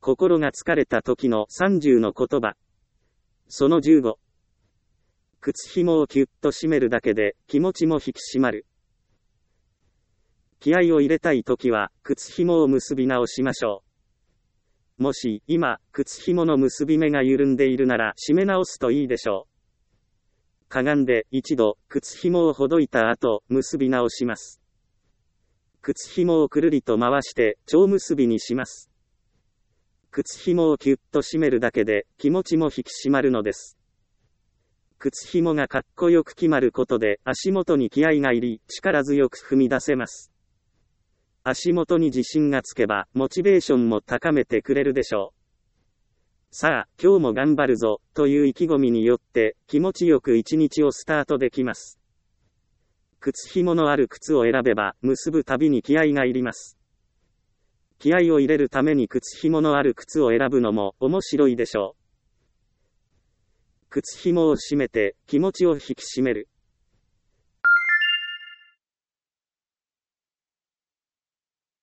心が疲れた時の30の言葉。その15。靴紐をキュッと締めるだけで気持ちも引き締まる。気合を入れたい時は靴紐を結び直しましょう。もし今靴紐の結び目が緩んでいるなら締め直すといいでしょう。かがんで一度靴紐をほどいた後結び直します。靴紐をくるりと回して蝶結びにします。靴紐をキュッと締めるだけで気持ちも引き締まるのです。靴紐がかっこよく決まることで足元に気合が入り力強く踏み出せます。足元に自信がつけばモチベーションも高めてくれるでしょう。さあ今日も頑張るぞという意気込みによって気持ちよく一日をスタートできます。靴紐のある靴を選べば結ぶたびに気合が入ります。気合を入れるために靴紐のある靴を選ぶのも面白いでしょう。靴紐を締めて気持ちを引き締める。